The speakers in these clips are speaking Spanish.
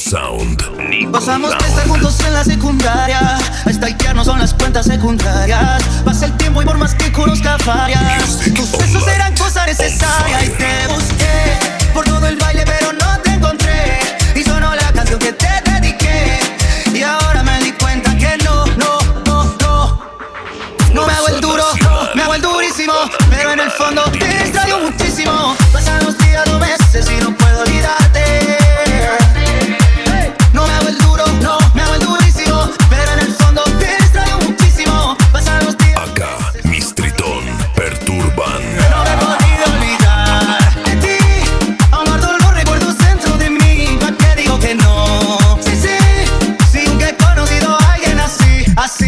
Sound. Pasamos de estar juntos en la secundaria a stalkearnos son las cuentas secundarias. Pasa el tiempo y por más que conozca varias, tus besos eran cosa necesaria. Y te busqué por todo el baile pero no te encontré. Y sonó la canción que te dediqué. Y ahora me di cuenta que no me hago el duro, me hago el durísimo. Pero en el fondo te extraño muchísimo. Pasan los días, los meses y no puedo olvidarte. No me hago el duro, no me hago el durísimo. Pero en el fondo te extraño muchísimo. Pasan los días. Acá, mis Tritón perturban. No me he podido olvidar de ti. Aún guardo los recuerdos dentro de mí. ¿Para qué digo que no? Sí, nunca he conocido a alguien así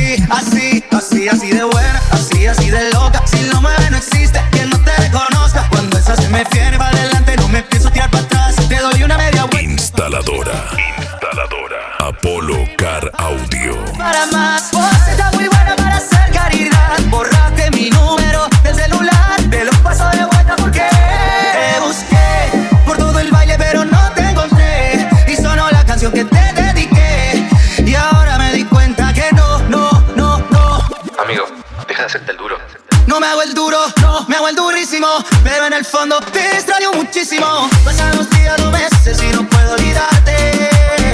de buena, así de loca. Si lo mueve no existe quien no te reconozca. Cuando esa se me viene para adelante no me pienso tirar para atrás. Te doy una media vuelta. Instaladora Apolo Car Audio. Para más, vos estás muy buena para hacer caridad. Borraste mi número del celular. Te lo paso de vuelta porque te busqué por todo el baile pero no te encontré. Y sonó la canción que te dediqué. Y ahora me di cuenta que no. Amigo, deja de hacerte el duro. No me hago el duro, no me hago el durísimo. Pero en el fondo te extraño muchísimo. Pasan los días, los meses y no puedo olvidarte.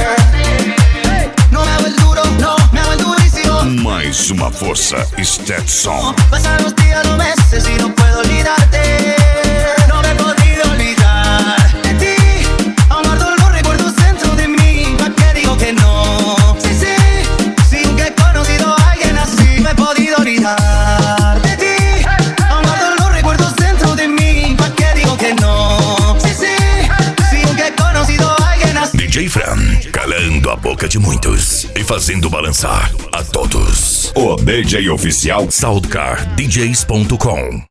No me hago el duro, no me hago el durísimo. Mais uma força Stetson. Pasan los días, los meses y no puedo olvidarte. No me he podido olvidar de ti. Aún guardo los recuerdos dentro de mí. ¿Para qué digo que no? Sí, nunca he conocido a alguien así. No he podido olvidar de ti. Aún guardo los recuerdos dentro de mí. ¿Para qué digo que no? Sí, nunca he conocido a alguien así. DJ Fran, calando a boca de muitos e fazendo balançar a todos. O DJ oficial SoundcarDJs.com.